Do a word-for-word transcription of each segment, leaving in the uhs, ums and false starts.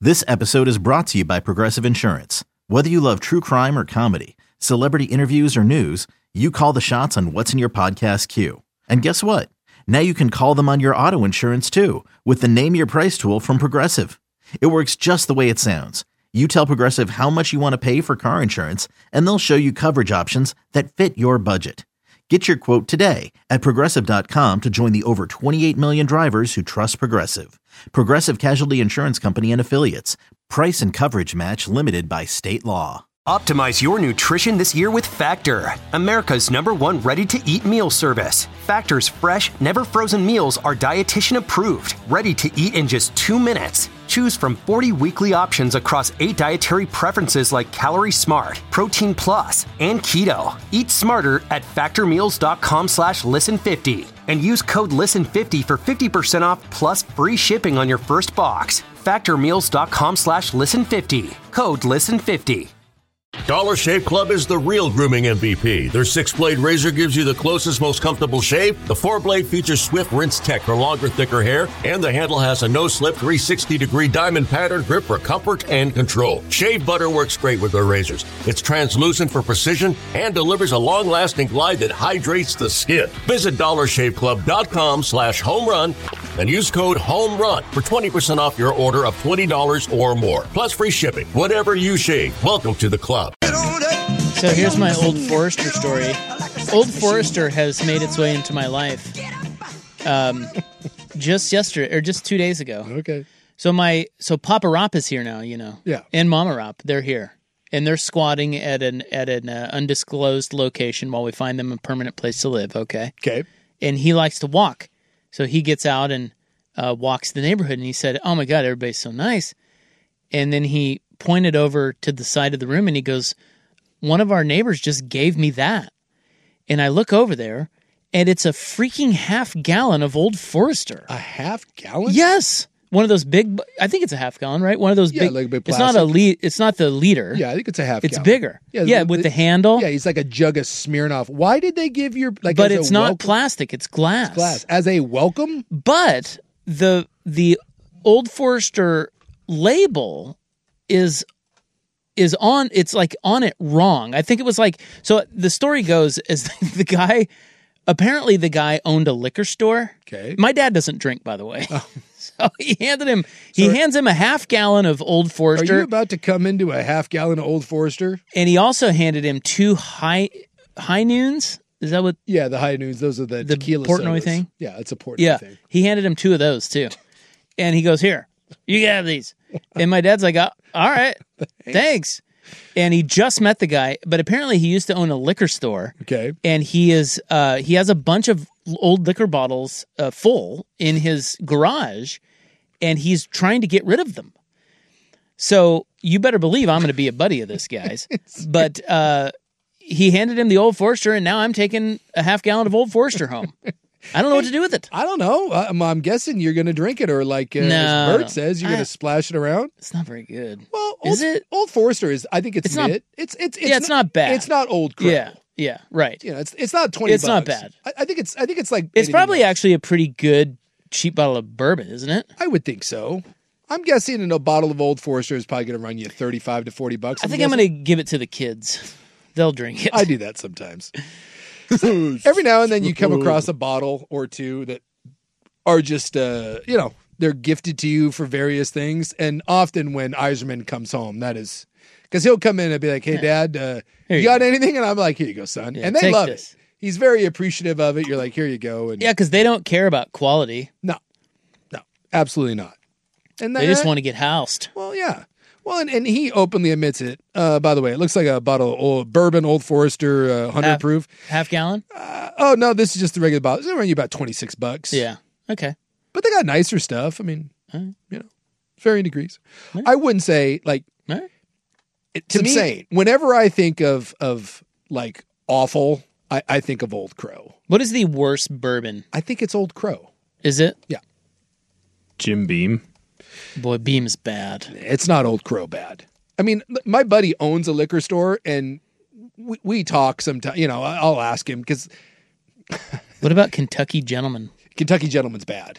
This episode is brought to you by Progressive Insurance. Whether you love true crime or comedy, celebrity interviews or news, you call the shots on what's in your podcast queue. And guess what? Now you can call them on your auto insurance too with the Name Your Price tool from Progressive. It works just the way it sounds. You tell Progressive how much you want to pay for car insurance, and they'll show you coverage options that fit your budget. Get your quote today at Progressive dot com to join the over twenty-eight million drivers who trust Progressive. Progressive Casualty Insurance Company and Affiliates. Price and coverage match limited by state law. Optimize your nutrition this year with Factor, America's number one ready-to-eat meal service. Factor's fresh, never-frozen meals are dietitian approved, ready to eat in just two minutes. Choose from forty weekly options across eight dietary preferences like Calorie Smart, Protein Plus, and Keto. Eat smarter at factormeals.com slash listen50. And use code listen fifty for fifty percent off plus free shipping on your first box. factormeals.com slash listen50. Code listen fifty. Dollar Shave Club is the real grooming M V P. Their six-blade razor gives you the closest, most comfortable shave. The four-blade features Swift Rinse Tech for longer, thicker hair. And the handle has a no-slip three hundred sixty degree diamond pattern grip for comfort and control. Shave butter works great with their razors. It's translucent for precision and delivers a long-lasting glide that hydrates the skin. Visit dollar shave club dot com slash home run and use code HOMERUN for twenty percent off your order of twenty dollars or more. Plus free shipping. Whatever you shave, welcome to the club. So here's my Old Forester story. Old Forester has made its way into my life um, just yesterday, or just two days ago. Okay. So my so Papa Rop is here now, you know. Yeah. And Mama Rop, they're here. And they're squatting at an at an uh, undisclosed location while we find them a permanent place to live, okay? Okay. And he likes to walk. So he gets out and uh, walks the neighborhood, and he said, "Oh my God, everybody's so nice." And then he pointed over to the side of the room, and he goes, "One of our neighbors just gave me that." And I look over there, and it's a freaking half gallon of Old Forester. A half gallon? Yes. One of those big, I think it's a half gallon, right? One of those Yeah, big, like a big it's not a le- it's not the liter. Yeah, I think it's a half It's gallon. bigger. Yeah, Yeah, the- with the- the handle. Yeah, he's like a jug of Smirnoff. Why did they give your like? But as a it's not welcome- plastic, it's glass. glass as a welcome. But the the Old Forester label is is on, it's like on it wrong. I think it was like, so the story goes is the guy, apparently the guy owned a liquor store. Okay. My dad doesn't drink, by the way. Oh. So he handed him, he So- hands him a half gallon of Old Are Forester. you about to come into a half gallon of Old Forester? And he also handed him two high, high noons. Is that what? Yeah, the high noons. Those are the, The tequila Portnoy sodas. thing? Yeah, it's a Portnoy Yeah. thing. He handed him two of those too. And he goes, "Here, you can have these." And my dad's like, "Oh, all right, thanks." And he just met the guy, but apparently he used to own a liquor store. Okay. And he is uh, he has a bunch of old liquor bottles uh, full in his garage, and he's trying to get rid of them. So you better believe I'm going to be a buddy of this guy's. But uh, he handed him the Old Forester, and now I'm taking a half gallon of Old Forester home. I don't know what to do with it. I don't know. I'm, I'm guessing you're going to drink it, or like uh, No, as Bert no. says, you're I- going to splash it around. It's not very good. Well, Is Old, it? Old Forester is. I think it's, It's not- mid. It's it's it's Yeah, it's not bad. It's not Old Crow. Yeah, yeah, right. You know, it's it's not twenty. It's not bucks. bad. I, I think it's I think it's like It's anything probably else. actually a pretty good cheap bottle of bourbon, isn't it? I would think so. I'm guessing a bottle of Old Forester is probably going to run you thirty-five to forty bucks. I think I'm going to give it to the kids. They'll drink it. I do that sometimes. So, every now and then you come across a bottle or two that are just, uh, you know, they're gifted to you for various things. And often when Eiserman comes home, that is because he'll come in and be like, "Hey, Dad, uh, Here you you got go. anything?" And I'm like, "Here you go, son." Yeah, and they take love this. it. He's very appreciative of it. You're like, "Here you go." And Yeah, because they don't care about quality. no, no, absolutely not. And They just want to get housed. Well, yeah. Well, and, and he openly admits it. Uh, by the way, it looks like a bottle of old bourbon, Old Forester, uh, one hundred Half- proof. Half gallon? Uh, oh, no, this is just the regular bottle. It's going to run you about twenty-six bucks. Yeah. Okay. But they got nicer stuff. I mean, All right. you know, varying degrees. Yeah. I wouldn't say, like, All right. it's insane. Whenever I think of, of like, awful, I, I think of Old Crow. What is the worst bourbon? I think it's Old Crow. Is it? Yeah. Jim Beam. Boy, Beam's bad. It's not Old Crow bad. I mean, my buddy owns a liquor store, and we, we talk sometimes. You know, I'll ask him because What about Kentucky Gentleman? Kentucky Gentleman's bad.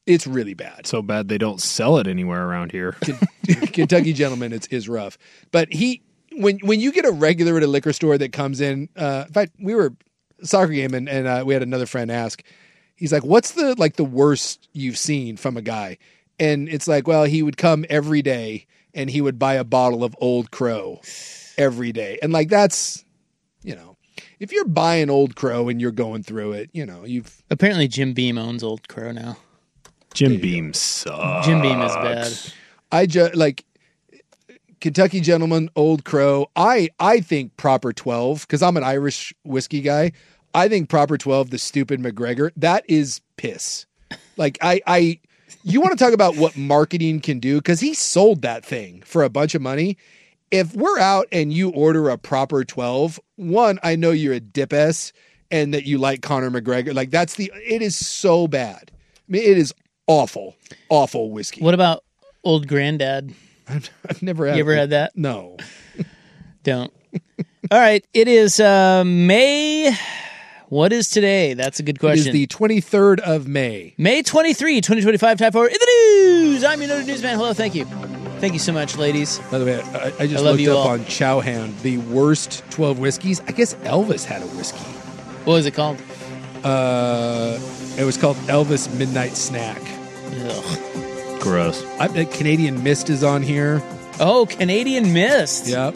It's really bad. So bad they don't sell it anywhere around here. Kentucky Gentleman, it's is rough. But he, when when you get a regular at a liquor store that comes in, uh, in fact, we were a soccer game and, and uh, we had another friend ask, he's like, what's the like the worst you've seen from a guy? And it's like, well, he would come every day and he would buy a bottle of Old Crow every day. And like, that's, you know, if you're buying Old Crow and you're going through it, you know, you've... Apparently Jim Beam owns Old Crow now. Jim Beam sucks. Jim Beam is bad. I just, like, Kentucky Gentleman, Old Crow. I, I think Proper twelve, because I'm an Irish whiskey guy. I think Proper twelve, the stupid McGregor, that is piss. Like, I... I you want to talk about what marketing can do? Because he sold that thing for a bunch of money. If we're out and you order a Proper twelve, one, I know you're a dip-ass and that you like Conor McGregor. Like, that's the... It is so bad. I mean, it is awful, awful whiskey. What about Old Granddad? I've, I've never had... You ever had that? No. Don't. All right. It is uh, May... What is today? That's a good question. It is the twenty-third of May. May twenty-third, twenty twenty-five, time for In the News. I'm your Noted Newsman. Hello, thank you. Thank you so much, ladies. By the way, I, I just I love looked you up all. on Chowhound the worst twelve whiskeys. I guess Elvis had a whiskey. What was it called? Uh, it was called Elvis Midnight Snack. Ugh. Gross. I bet Canadian Mist is on here. Oh, Canadian Mist. Yep.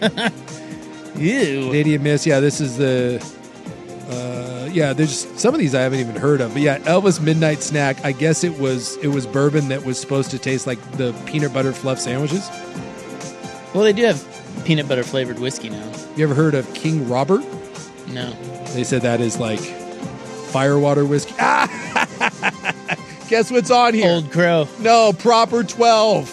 Ew. Canadian Mist. Yeah, this is the... Uh, yeah, there's some of these I haven't even heard of, but yeah, Elvis Midnight Snack. I guess it was it was bourbon that was supposed to taste like the peanut butter fluff sandwiches. Well, they do have peanut butter flavored whiskey now. You ever heard of King Robert? No. They said that is like firewater whiskey. Ah! Guess what's on here? Old Crow. No, Proper twelve.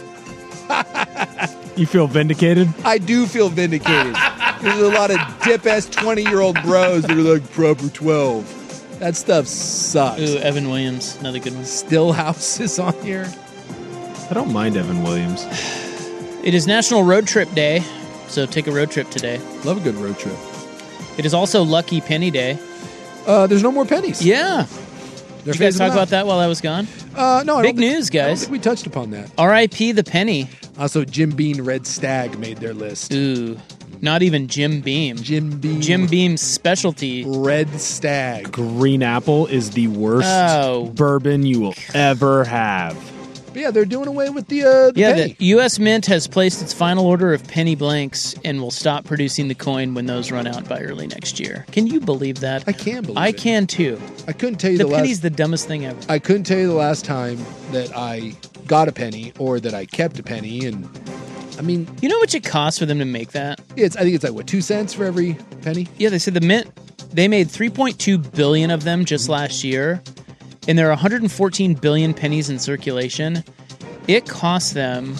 You feel vindicated? I do feel vindicated. There's a lot of dip-ass twenty-year-old bros that are like, Proper twelve. That stuff sucks. Ooh, Evan Williams. Another good one. Stillhouse is on here. I don't mind Evan Williams. It is National Road Trip Day, so take a road trip today. Love a good road trip. It is also Lucky Penny Day. Uh, there's no more pennies. Yeah. They're Did you guys phasing talk them about out. that while I was gone? Uh, no, I Big don't think- news, I don't guys. think we touched upon that. R I P the penny. Also, Jim Beam Red Stag made their list. Ooh. Not even Jim Beam. Jim Beam Jim Beam's specialty. Red Stag. Green Apple is the worst Oh. bourbon you will ever have. But yeah, they're doing away with the, uh, the Yeah, penny. the U S Mint has placed its final order of penny blanks and will stop producing the coin when those run out by early next year. Can you believe that? I can believe I it. can too. I couldn't tell you The the, penny's last. the dumbest thing ever. I couldn't tell you the last time that I got a penny or that I kept a penny, and I mean, You know how much it costs for them to make that? it's I think it's like what two cents for every penny. Yeah, they said the Mint, they made three point two billion of them just last year, and there are one hundred fourteen billion pennies in circulation. It costs them,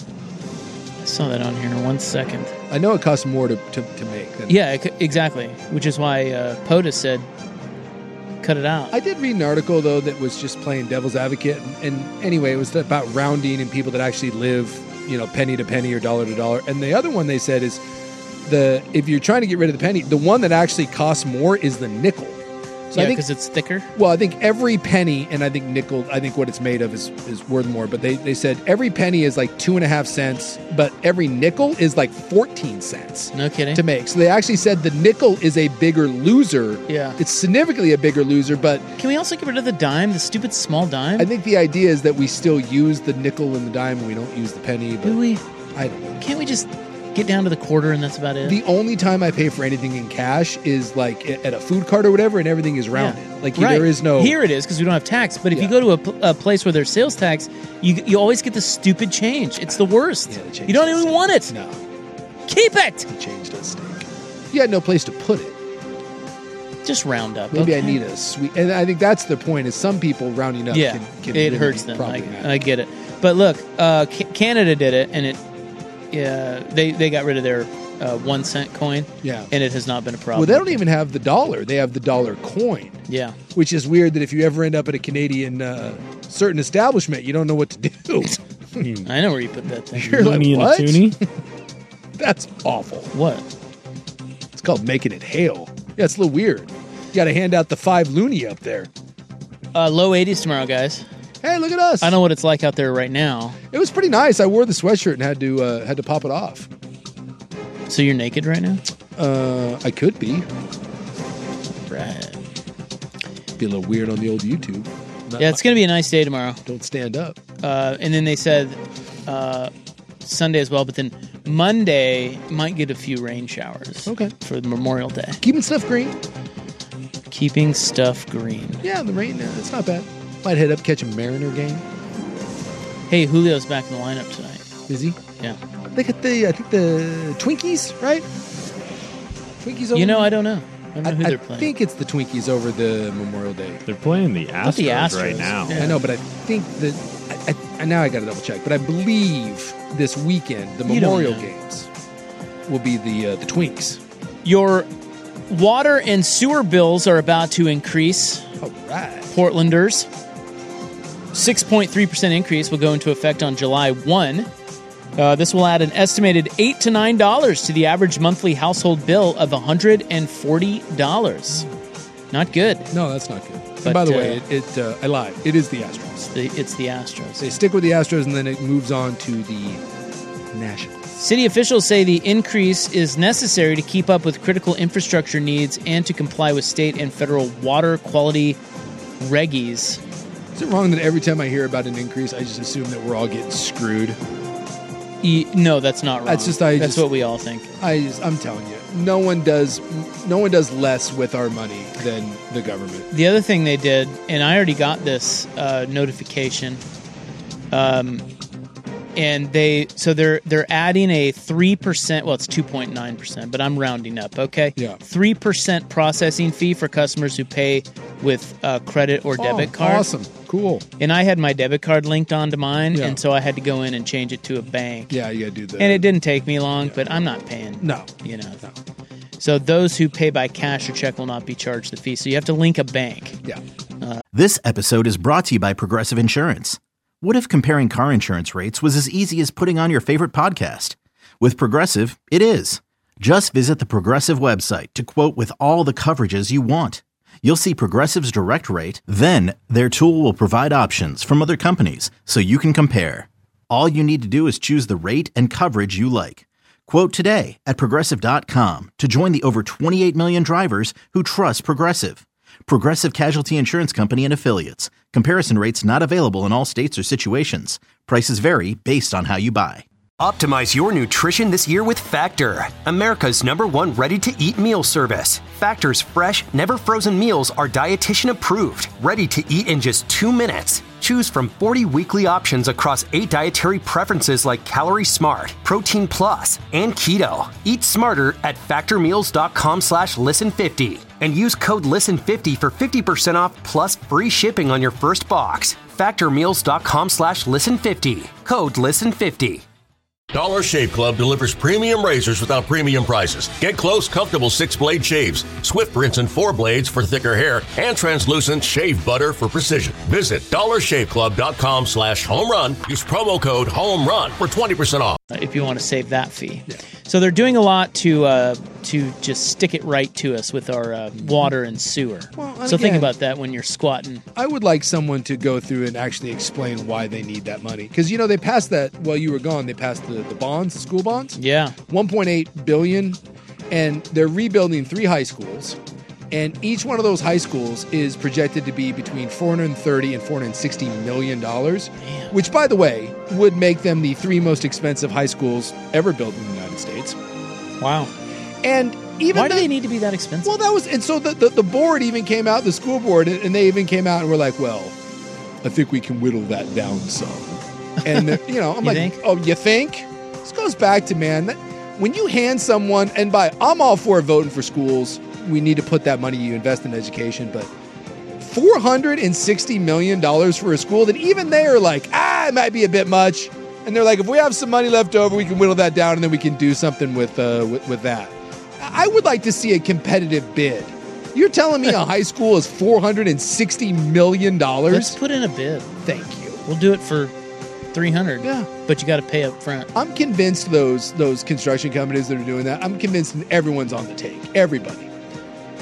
I saw that on here in one second. I know it costs more to to, to make. Than, Yeah, it, exactly, which is why uh, POTUS said, cut it out. I did read an article though that was just playing devil's advocate, and, and anyway, it was about rounding and people that actually live, you know, penny to penny or dollar to dollar. And the other one they said is the if you're trying to get rid of the penny, the one that actually costs more is the nickel. So yeah, I think because it's thicker. Well, I think every penny, and I think nickel, I think what it's made of is, is worth more, but they, they said every penny is like two and a half cents, but every nickel is like fourteen cents No kidding. to make. So they actually said the nickel is a bigger loser. Yeah. It's significantly a bigger loser, but Can we also get rid of the dime, the stupid small dime? I think the idea is that we still use the nickel and the dime and we don't use the penny. But Do we? I don't know. Can't we just get down to the quarter and that's about it? The only time I pay for anything in cash is like at a food cart or whatever, and everything is rounded. Yeah. Like Right. there is no. Here it is because we don't have tax. But if you Yeah. go to a, pl- a place where there's sales tax, you you always get the stupid change. It's the worst. Yeah, the change you don't does even stink. want it. No, Keep it. the change does stink. You had no place to put it. Just round up. Maybe I okay? need a sweet, and I think that's the point. Is some people rounding up? Yeah, can, can it really hurts be them. I, problematic. I get it. But look, uh, Ca- Canada did it, and it. Yeah, they they got rid of their uh, one cent coin. Yeah. and it has not been a problem. Well, they don't even have the dollar; they have the dollar coin, Yeah. which is weird. That if you ever end up at a Canadian uh, certain establishment, you don't know what to do. I know where you put that thing. You're like, Looney and a what? toonie? That's awful. What? It's called making it hail. Yeah, it's a little weird. You got to hand out the five loony up there. Uh, low eighties tomorrow, guys. Hey, look at us. I don't know what it's like out there right now. It was pretty nice. I wore the sweatshirt and had to uh, had to pop it off. So you're naked right now? Uh, I could be. Right. Be a little weird on the old YouTube. Not Yeah, it's going to be a nice day tomorrow. Don't stand up. Uh, and then they said uh, Sunday as well, but then Monday might get a few rain showers. Okay. For Memorial Day. Keeping stuff green. Keeping stuff green. Yeah, the rain, uh, it's not bad. Might head up, catch a Mariner game. Hey, Julio's back in the lineup tonight. Is he? Yeah. They got the, I think the Twinkies, right? Twinkies over You know, the- I don't know. I don't know who I, they're I playing. think it's the Twinkies over the Memorial Day. They're playing the thought Astros, the Astros. right now. Yeah. I know, but I think that I, I, now I got to double check. But I believe this weekend the You don't Memorial know. games will be the uh, the Twinks. Your water and sewer bills are about to increase. All right. Portlanders. six point three percent increase will go into effect on July first. Uh, this will add an estimated eight to nine dollars to the average monthly household bill of one hundred forty dollars. Not good. No, that's not good. But, and by the uh, way, it, it uh, I lied. It is the Astros. The, it's the Astros. They stick with the Astros, and then it moves on to the Nationals. City officials say the increase is necessary to keep up with critical infrastructure needs and to comply with state and federal water quality reggies. Is it wrong that every time I hear about an increase, I just assume that we're all getting screwed? E- no, that's not wrong. That's just- I that's just- what we all think. I just, I'm telling you, no one does, no one does less with our money than the government. The other thing they did, and I already got this uh, notification, um, and they so they're they're adding a three percent. Well, it's two point nine percent, but I'm rounding up. Okay, Yeah. three percent processing fee for customers who pay with uh, credit or debit Oh, card. Awesome, cool. And I had my debit card linked onto mine, Yeah. and so I had to go in and change it to a bank. Yeah, you gotta do that. And it didn't take me long, but I'm not paying. No, You know. No. So those who pay by cash or check will not be charged the fee. So you have to link a bank. Yeah. This episode is brought to you by Progressive Insurance. What if comparing car insurance rates was as easy as putting on your favorite podcast? With Progressive, it is. Just visit the Progressive website to quote with all the coverages you want. You'll see Progressive's direct rate, then their tool will provide options from other companies so you can compare. All you need to do is choose the rate and coverage you like. Quote today at Progressive dot com to join the over twenty-eight million drivers who trust Progressive. Progressive Casualty Insurance Company and Affiliates. Comparison rates not available in all states or situations. Prices vary based on how you buy. Optimize your nutrition this year with Factor, America's number one ready-to-eat meal service. Factor's fresh, never frozen meals are dietitian approved, ready to eat in just two minutes. Choose from forty weekly options across eight dietary preferences like Calorie Smart, Protein Plus, and Keto. Eat smarter at factormeals.com slash listen50and use code listen fifty for fifty percent off plus free shipping on your first box. factormeals.com slash listen fifty. Code listen fifty. Dollar Shave Club delivers premium razors without premium prices. Get close, comfortable six-blade shaves, swift rinse and four blades for thicker hair, and translucent shave butter for precision. Visit dollarshaveclub.com slash home run. Use promo code home run for twenty percent off. If you want to save that fee. So they're doing a lot to uh, to just stick it right to us with our uh, water and sewer. Well, and so think again- about that when you're squatting. I would like someone to go through and actually explain why they need that money. Because, you know, they passed that while you were gone. They passed the, the bonds, the school bonds. Yeah. one point eight billion dollars, and they're rebuilding three high schools. And each one of those high schools is projected to be between four hundred thirty and four hundred sixty million dollars, which, by the way, would make them the three most expensive high schools ever built in the United States. Wow. And even Why do though- they need to be that expensive? Well, that was, and so the, the, the board even came out, the school board, and, and they even came out and were like, well, I think we can whittle that down some. And, they're- you know, I'm You like, think? oh, you think? This goes back to, man, that, when you hand someone, and by, I'm all for voting for schools. We need to put that money you invest in education, but four hundred sixty million dollars for a school that even they are like, ah, it might be a bit much. And they're like, if we have some money left over, we can whittle that down and then we can do something with uh, with, with that. I would like to see a competitive bid. You're telling me a high school is four hundred sixty million dollars? Let's put in a bid. Thank you. We'll do it for three hundred. Yeah. But you got to pay up front. I'm convinced those those construction companies that are doing that, I'm convinced everyone's on the take. Everybody.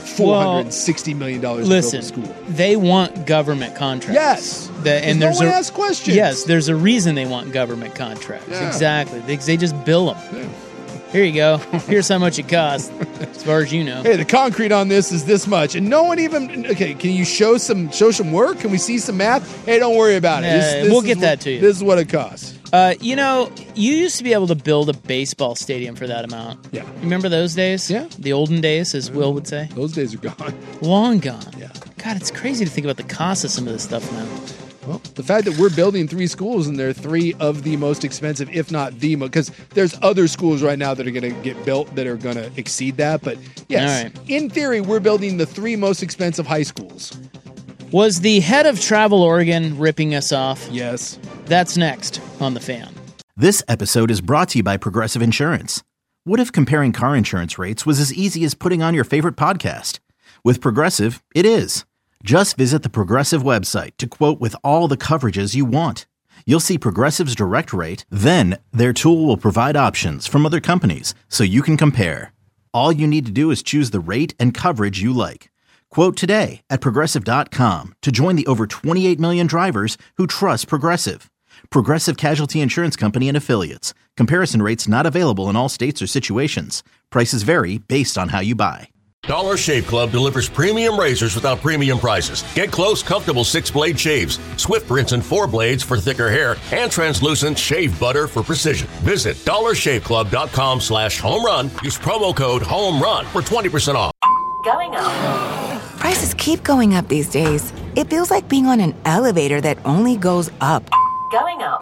four hundred sixty million dollars listen, to build a school. They want government contracts. Yes. The, and no there's one a, asks questions. Yes, there's a reason they want government contracts. Yeah. Exactly. They, they just bill them. Yeah. Here you go. Here's how much it costs, as far as you know. Hey, the concrete on this is this much, and no one even. Okay, can you show some show some work? Can we see some math? Hey, don't worry about it. Uh, This- this we'll is get what- that to you. This is what it costs. Uh, you know, you used to be able to build a baseball stadium for that amount. Yeah. You remember those days? Yeah. The olden days, as Will would say. Those days are gone. Long gone. Yeah. God, it's crazy to think about the cost of some of this stuff now. Well, the fact that we're building three schools and they're three of the most expensive, if not the most, because there's other schools right now that are going to get built that are going to exceed that. But yes, All right. in theory, we're building the three most expensive high schools. Was the head of Travel Oregon ripping us off? Yes. That's next on The Fan. This episode is brought to you by Progressive Insurance. What if comparing car insurance rates was as easy as putting on your favorite podcast? With Progressive, it is. Just visit the Progressive website to quote with all the coverages you want. You'll see Progressive's direct rate, then their tool will provide options from other companies so you can compare. All you need to do is choose the rate and coverage you like. Quote today at Progressive dot com to join the over twenty-eight million drivers who trust Progressive. Progressive Casualty Insurance Company and Affiliates. Comparison rates not available in all states or situations. Prices vary based on how you buy. Dollar Shave Club delivers premium razors without premium prices. Get close, comfortable six-blade shaves, Swift rinse and four blades for thicker hair, and translucent shave butter for precision. Visit dollar shave club dot com slash home run. Use promo code HOMERUN for twenty percent off. Going up. Prices keep going up these days. It feels like being on an elevator that only goes up. Going up.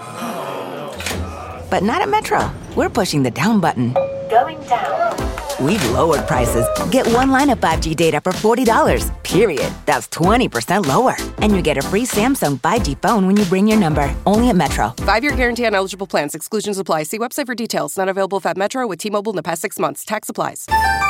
But not at Metro. We're pushing the down button. Going down. We've lowered prices. Get one line of five G data for forty dollars, period. That's twenty percent lower. And you get a free Samsung five G phone when you bring your number. Only at Metro. Five-year guarantee on eligible plans. Exclusions apply. See website for details. Not available at Metro with T-Mobile in the past six months. Tax applies.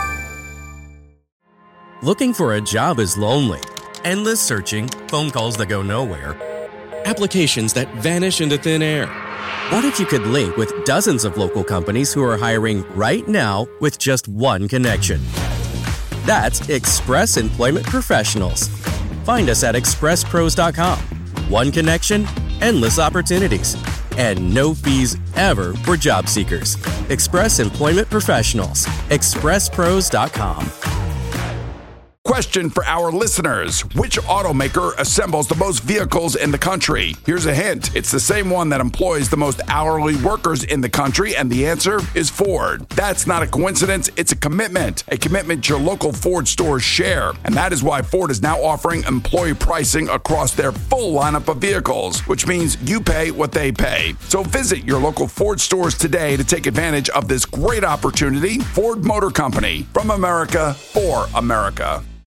Looking for a job is lonely. Endless searching, phone calls that go nowhere, applications that vanish into thin air. What if you could link with dozens of local companies who are hiring right now with just one connection? That's Express Employment Professionals. Find us at express pros dot com. One connection, endless opportunities, and no fees ever for job seekers. Express Employment Professionals. express pros dot com. Question for our listeners. Which automaker assembles the most vehicles in the country? Here's a hint. It's the same one that employs the most hourly workers in the country, and the answer is Ford. That's not a coincidence. It's a commitment. A commitment your local Ford stores share. And that is why Ford is now offering employee pricing across their full lineup of vehicles, which means you pay what they pay. So visit your local Ford stores today to take advantage of this great opportunity. Ford Motor Company. From America, for America.